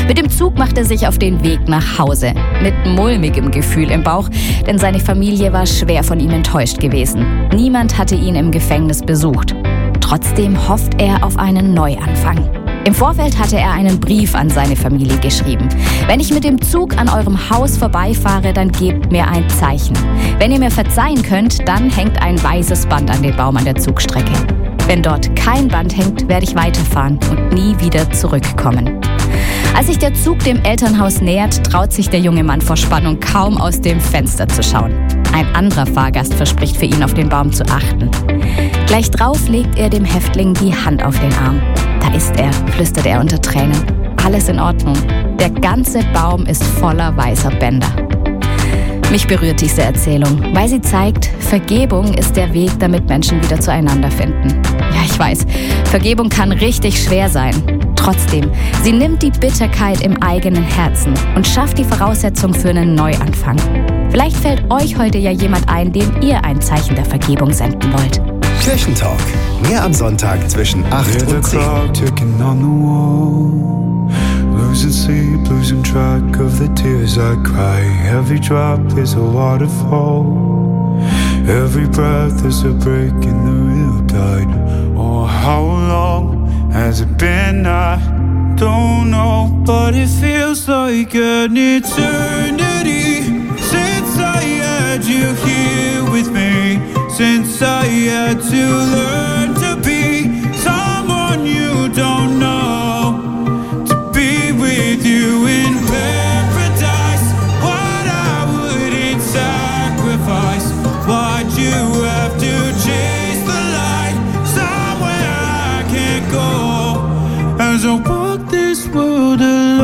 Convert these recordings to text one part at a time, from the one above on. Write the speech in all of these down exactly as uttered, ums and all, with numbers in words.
Mit dem Zug macht er sich auf den Weg nach Hause. Mit mulmigem Gefühl im Bauch, denn seine Familie war schwer von ihm enttäuscht gewesen. Niemand hatte ihn im Gefängnis besucht. Trotzdem hofft er auf einen Neuanfang. Im Vorfeld hatte er einen Brief an seine Familie geschrieben. Wenn ich mit dem Zug an eurem Haus vorbeifahre, dann gebt mir ein Zeichen. Wenn ihr mir verzeihen könnt, dann hängt ein weißes Band an den Baum an der Zugstrecke. Wenn dort kein Band hängt, werde ich weiterfahren und nie wieder zurückkommen. Als sich der Zug dem Elternhaus nähert, traut sich der junge Mann vor Spannung kaum aus dem Fenster zu schauen. Ein anderer Fahrgast verspricht für ihn auf den Baum zu achten. Gleich drauf legt er dem Häftling die Hand auf den Arm. Da ist er, flüstert er unter Tränen. Alles in Ordnung. Der ganze Baum ist voller weißer Bänder. Mich berührt diese Erzählung, weil sie zeigt, Vergebung ist der Weg, damit Menschen wieder zueinander finden. Ja, ich weiß, Vergebung kann richtig schwer sein. Trotzdem, sie nimmt die Bitterkeit im eigenen Herzen und schafft die Voraussetzung für einen Neuanfang. Vielleicht fällt euch heute ja jemand ein, dem ihr ein Zeichen der Vergebung senden wollt. Kirchentalk. Mehr am Sonntag zwischen acht und zehn. Losing sleep, losing track of the tears I cry. Every drop is a waterfall. Every breath is a break in the real tide. Oh, how long has it been? I don't know, but it feels like an eternity since I had you here with me. Since I had to learn to be someone you don't know, to be with you in paradise. What I wouldn't sacrifice. Why'd you have to chase the light somewhere I can't go? As I walk this world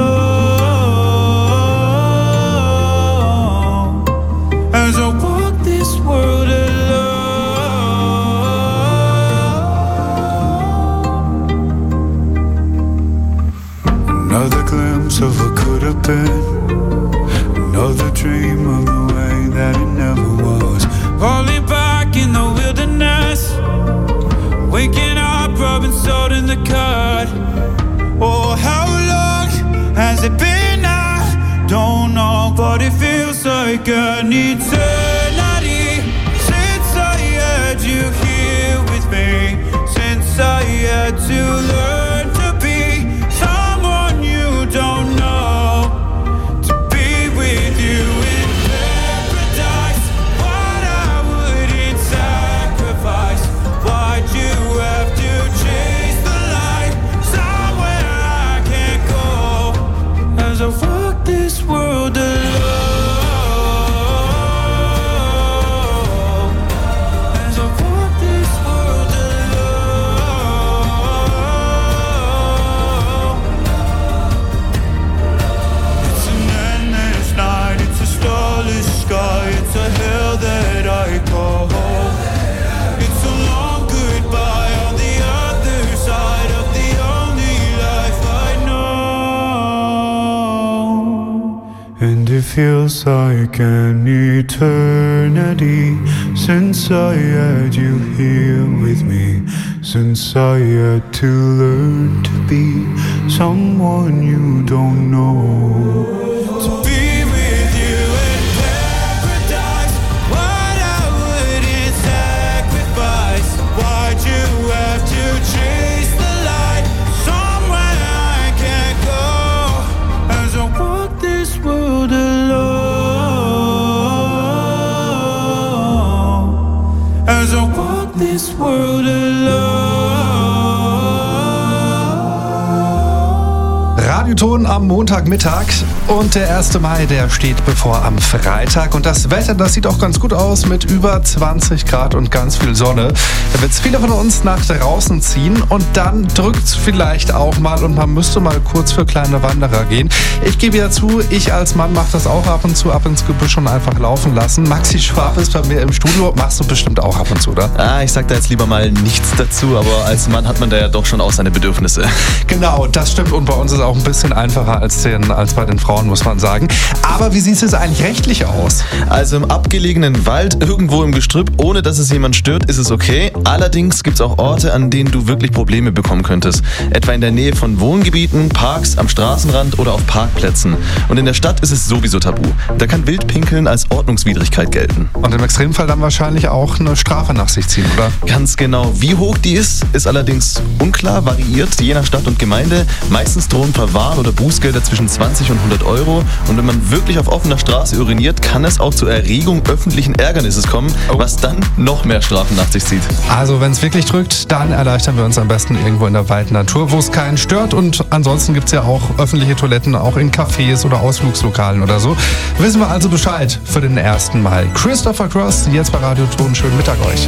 alone, as I walk this world alone. Another glimpse of what could have been. Another dream of the way that it never was. Falling back in the wilderness. Waking up, rubbing salt in the cut. Oh, how long has it been? I don't know, but it feels like an eternity since I had you here with me. Since I had to learn to be someone you don't know, to be with you in paradise. What I wouldn't sacrifice. Why'd you have to chase the light somewhere I can't go? As I walk this world alone, as I walk this world alone. It's an endless night, it's a starless sky, it's a hell that I call home. It's a long goodbye on the other side of the only life I know. And it feels like an eternity since I had you here with me. Since I had to learn to be someone you don't know. To be with you in paradise. What I wouldn't sacrifice. Why'd you have to chase the light somewhere I can't go? As I walk this world alone, as I walk this world alone. Radioton am Montagmittag und der erste Mai, der steht bevor am Freitag. Und das Wetter, das sieht auch ganz gut aus mit über zwanzig Grad und ganz viel Sonne. Da wird es viele von uns nach draußen ziehen und dann drückt es vielleicht auch mal und man müsste mal kurz für kleine Wanderer gehen. Ich gebe ja zu, ich als Mann mache das auch ab und zu, ab ins Gebüsch und einfach laufen lassen. Maxi Schwab ist bei mir im Studio, machst du bestimmt auch ab und zu, oder? Ah, ich sag da jetzt lieber mal nichts dazu, aber als Mann hat man da ja doch schon auch seine Bedürfnisse. Genau, das stimmt und bei uns ist auch ein bisschen bisschen einfacher als, den, als bei den Frauen, muss man sagen. Aber wie sieht es eigentlich rechtlich aus? Also im abgelegenen Wald, irgendwo im Gestrüpp, ohne dass es jemand stört, ist es okay. Allerdings gibt es auch Orte, an denen du wirklich Probleme bekommen könntest. Etwa in der Nähe von Wohngebieten, Parks, am Straßenrand oder auf Parkplätzen. Und in der Stadt ist es sowieso tabu. Da kann Wildpinkeln als Ordnungswidrigkeit gelten. Und im Extremfall dann wahrscheinlich auch eine Strafe nach sich ziehen, oder? Ganz genau. Wie hoch die ist, ist allerdings unklar, variiert je nach Stadt und Gemeinde. Meistens drohen Verwahren oder Bußgelder zwischen zwanzig und hundert Euro. Und wenn man wirklich auf offener Straße uriniert, kann es auch zur Erregung öffentlichen Ärgernisses kommen, oh. was dann noch mehr Strafen nach sich zieht. Also wenn es wirklich drückt, dann erleichtern wir uns am besten irgendwo in der weiten Natur, wo es keinen stört. Und ansonsten gibt es ja auch öffentliche Toiletten, auch in Cafés oder Ausflugslokalen oder so. Wissen wir also Bescheid für den ersten Mai. Christopher Cross, jetzt bei Radio Ton. Schönen Mittag euch.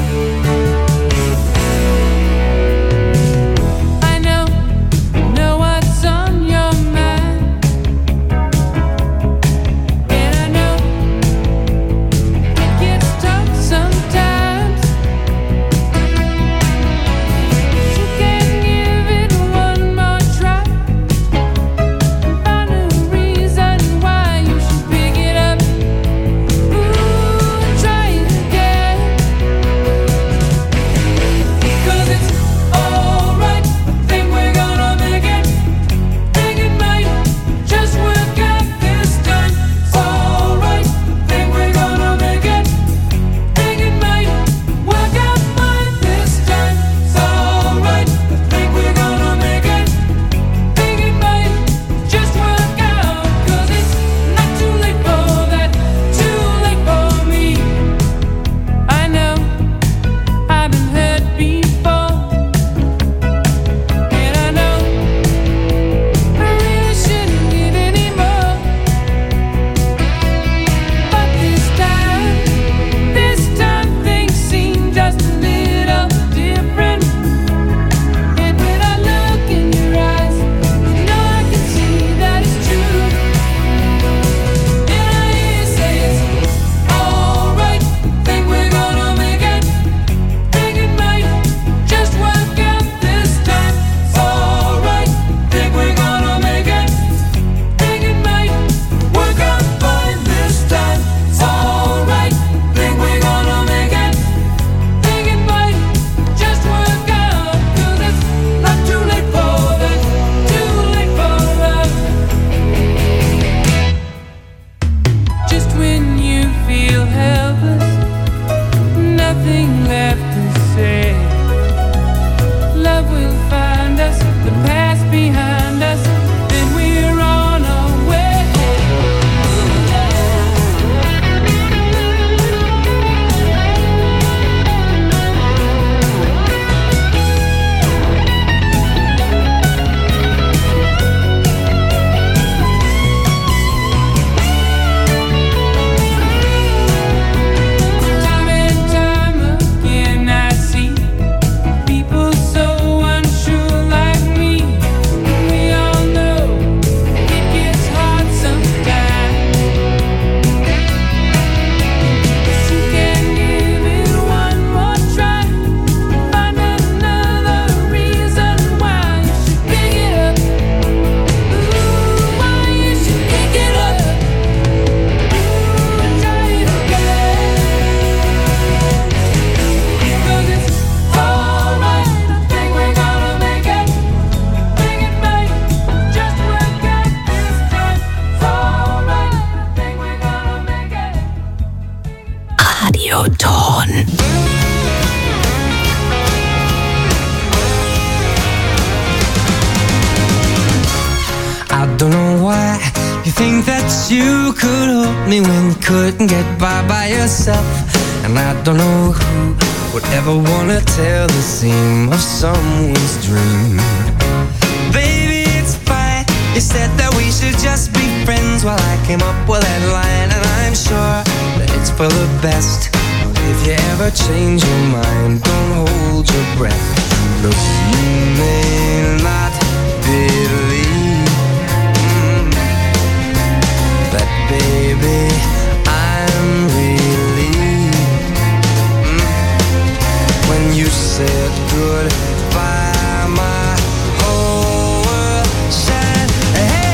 Don't know why you think that you could help me when you couldn't get by by yourself. And I don't know who would ever wanna tell the seam of someone's dream. Baby, it's fine. You said that we should just be friends while I came up with that line. And I'm sure that it's for the best. If you ever change your mind, don't hold your breath. Look, you may not believe that, baby, I'm relieved mm. when you said goodbye, my whole world shined. Hey,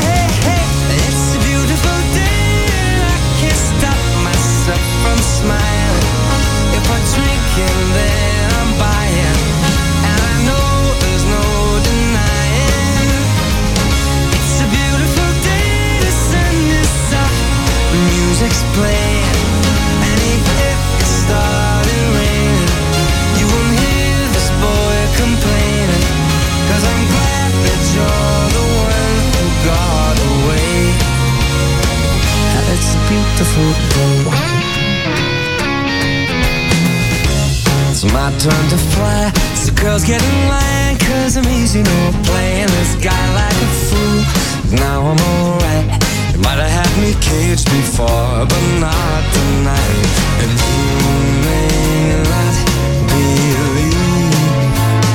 turn to fly. So girls get in line, cause I'm easy, no playing this guy like a fool. Now I'm alright. You might have had me caged before, but not tonight. And you may not believe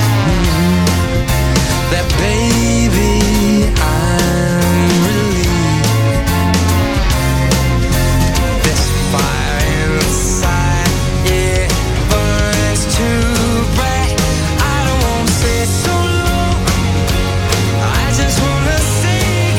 that, baby, I'm relieved. This fire inside, yeah, burns too bright. I don't wanna stay so long, I just wanna say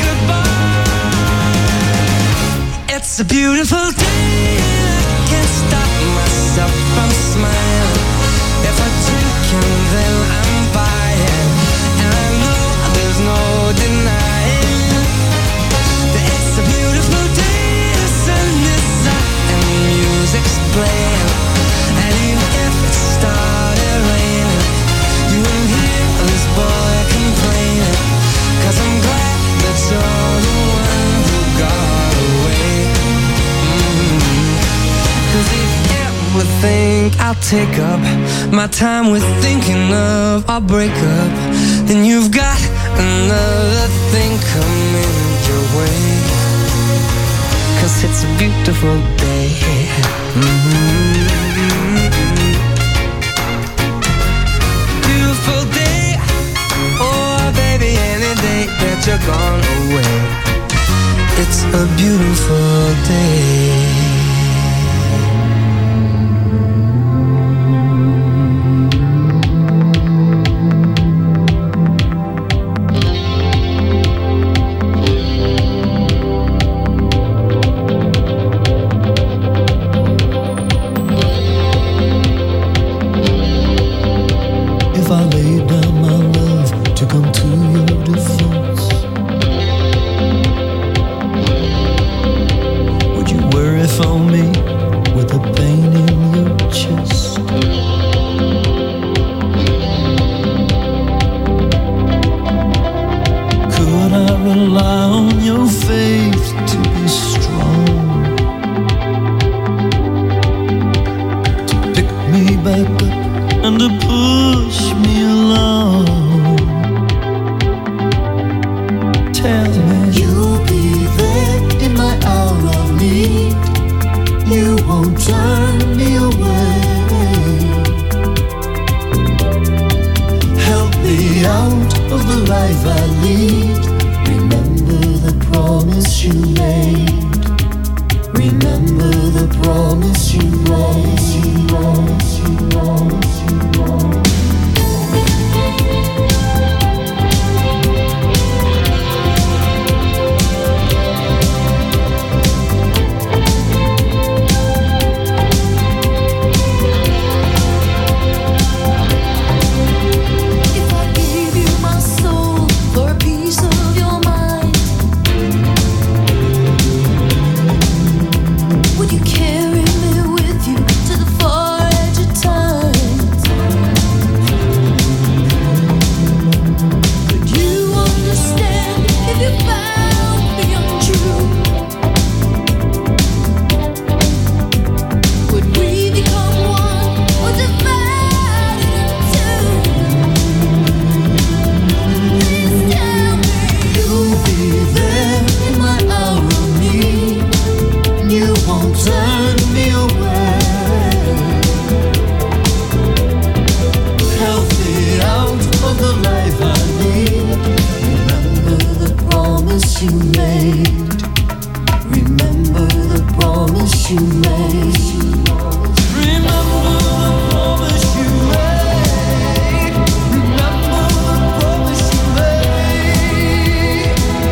goodbye. It's a beautiful day, I can't stop myself from smiling. If I drink and then I'm buying, and I know there's no denying that it's a beautiful day. The sun is up and the music's playing, and even if it started raining, you wouldn't hear this boy complaining, cause I'm glad that you're the one who got away. Mm-hmm. Cause if you ever think I'll take up my time with thinking of our breakup, then you've got another thing coming your way. Cause it's a beautiful day. Mm-hmm. Beautiful day. Oh baby, any day that you're gone away, it's a beautiful day. If I laid down my love to come to your defense, would you worry for me with the pain in your chest? Could I rely on your faith to be strong, to pick me back up and to push me along? Tell me you'll be there in my hour of need. You won't turn me away. Help me out of the life I lead. Remember the promise you made. Remember the promise you made. You promise, you promise, you promise. If I gave you my soul for a piece of your mind, would you carry me with you to the far edge of time? Could you understand if you found me untrue? Would we become one or divide into two? Please tell me you'll be there in my hour of need. You won't turn me away. Help me out of the life I lead. Remember the promise you made. Remember the promise you made. Remember the promise you made. Remember the promise you made.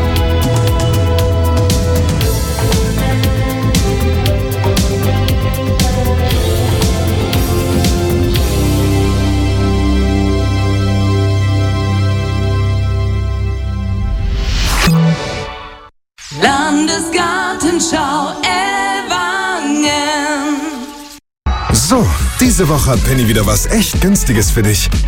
Landesgartenschau Ellwangen. So, diese Woche hat Penny wieder was echt Günstiges für dich.